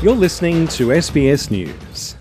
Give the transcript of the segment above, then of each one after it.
You're listening to SBS News.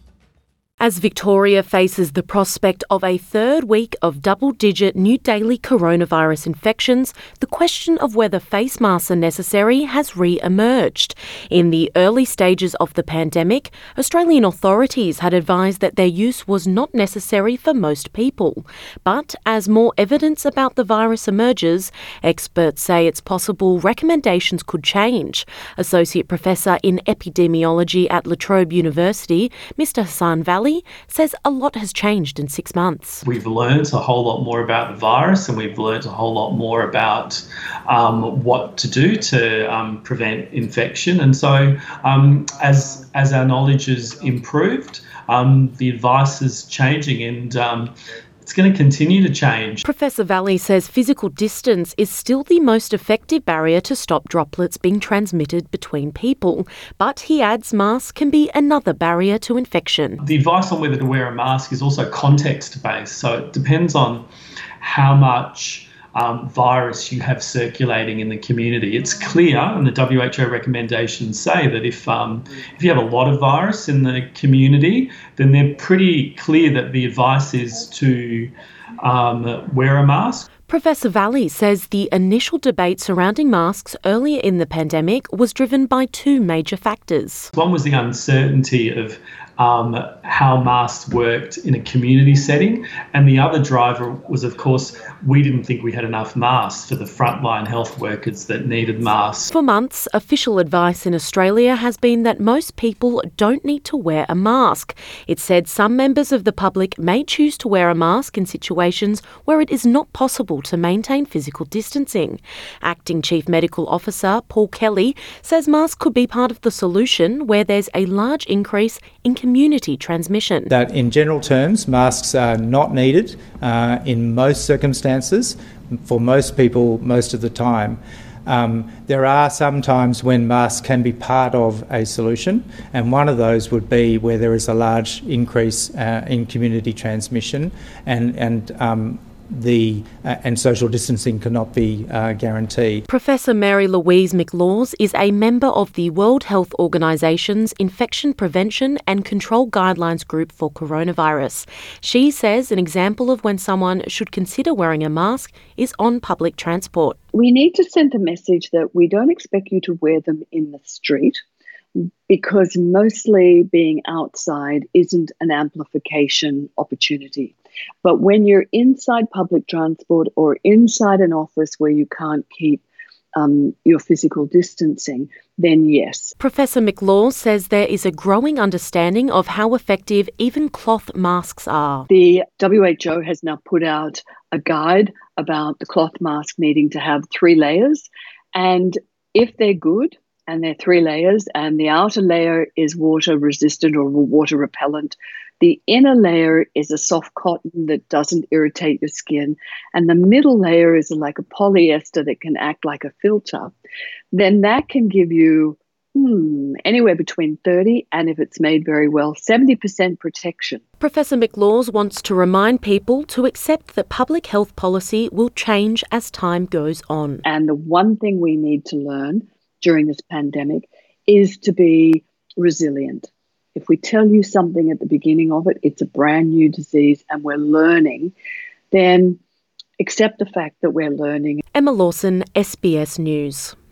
As Victoria faces the prospect of a third week of double-digit new daily coronavirus infections, the question of whether face masks are necessary has re-emerged. In the early stages of the pandemic, Australian authorities had advised that their use was not necessary for most people. But as more evidence about the virus emerges, experts say it's possible recommendations could change. Associate Professor in Epidemiology at La Trobe University, Mr Hassan Valley, says a lot has changed in 6 months. We've learned a whole lot more about the virus, and we've learned a whole lot more about what to do to prevent infection. And so as our knowledge has improved, the advice is changing, and it's going to continue to change. Professor Valley says physical distance is still the most effective barrier to stop droplets being transmitted between people. But he adds masks can be another barrier to infection. The advice on whether to wear a mask is also context-based, so it depends on how much virus you have circulating in the community. It's clear, and the WHO recommendations say that if you have a lot of virus in the community, then they're pretty clear that the advice is to wear a mask. Professor Valley says the initial debate surrounding masks earlier in the pandemic was driven by two major factors. One was the uncertainty of how masks worked in a community setting, and the other driver was, of course, we didn't think we had enough masks for the frontline health workers that needed masks. For months, official advice in Australia has been that most people don't need to wear a mask. It said some members of the public may choose to wear a mask in situations where it is not possible to maintain physical distancing. Acting Chief Medical Officer Paul Kelly says masks could be part of the solution where there's a large increase in community transmission. That in general terms, masks are not needed in most circumstances for most people most of the time. There are some times when masks can be part of a solution, and one of those would be where there is a large increase in community transmission and social distancing cannot be guaranteed. Professor Mary Louise McLaws is a member of the World Health Organisation's Infection Prevention and Control Guidelines Group for Coronavirus. She says an example of when someone should consider wearing a mask is on public transport. We need to send a message that we don't expect you to wear them in the street, because mostly being outside isn't an amplification opportunity. But when you're inside public transport or inside an office where you can't keep your physical distancing, then yes. Professor McLaws says there is a growing understanding of how effective even cloth masks are. The WHO has now put out a guide about the cloth mask needing to have 3 layers. And if they're good, and they're 3 layers, and the outer layer is water resistant or water repellent, the inner layer is a soft cotton that doesn't irritate your skin, and the middle layer is like a polyester that can act like a filter, then that can give you anywhere between 30 and, if it's made very well, 70% protection. Professor McLaws wants to remind people to accept that public health policy will change as time goes on. And the one thing we need to learn during this pandemic is to be resilient. If we tell you something at the beginning of it, it's a brand new disease and we're learning, then accept the fact that we're learning. Emma Lawson, SBS News.